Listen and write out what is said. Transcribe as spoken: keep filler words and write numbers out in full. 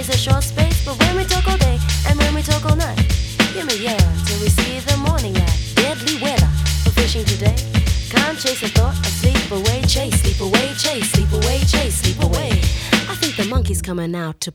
is a short space, but when we talk all day and when we talk all night, give me yeah till we see the morning light. Deadly weather for fishing today. Can't chase a thought, I sleep away, chase, sleep away, chase, sleep away, chase, sleep away. I think the monkey's coming out to